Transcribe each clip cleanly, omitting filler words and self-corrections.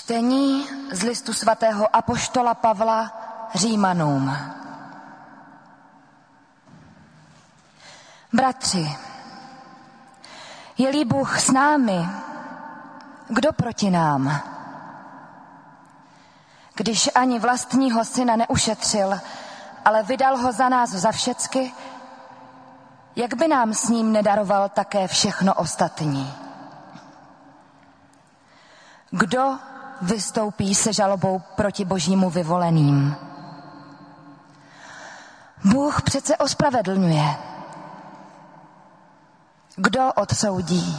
Čtení z listu svatého apoštola Pavla Římanům. Bratři, je-li Bůh s námi, kdo proti nám? Když ani vlastního syna neušetřil, ale vydal ho za nás za všecky, jak by nám s ním nedaroval také všechno ostatní? Kdo vystoupí se žalobou proti božímu vyvoleným? Bůh přece ospravedlňuje. Kdo odsoudí?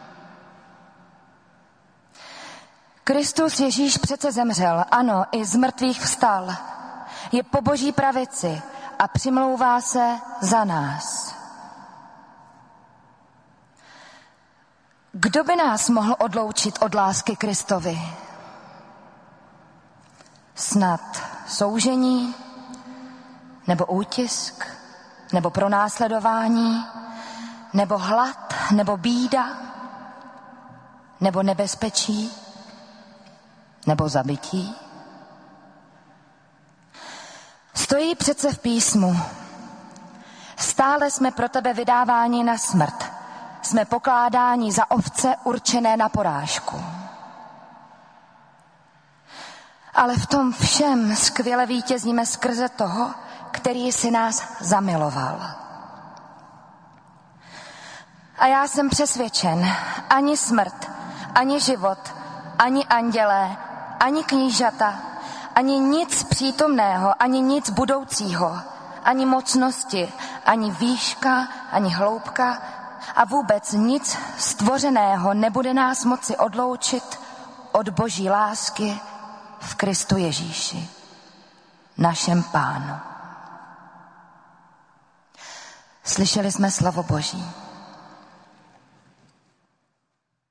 Kristus Ježíš přece zemřel, ano, i z mrtvých vstal. Je po boží pravici a přimlouvá se za nás. Kdo by nás mohl odloučit od lásky Kristovi? Snad soužení, nebo útisk, nebo pronásledování, nebo hlad, nebo bída, nebo nebezpečí, nebo zabití? Stojí přece v písmu: stále jsme pro tebe vydáváni na smrt, jsme pokládáni za ovce určené na porážku. Ale v tom všem skvěle vítězíme skrze toho, který si nás zamiloval. A já jsem přesvědčen, ani smrt, ani život, ani andělé, ani knížata, ani nic přítomného, ani nic budoucího, ani mocnosti, ani výška, ani hloubka a vůbec nic stvořeného nebude nás moci odloučit od boží lásky v Kristu Ježíši, našem Pánu. Slyšeli jsme slovo Boží.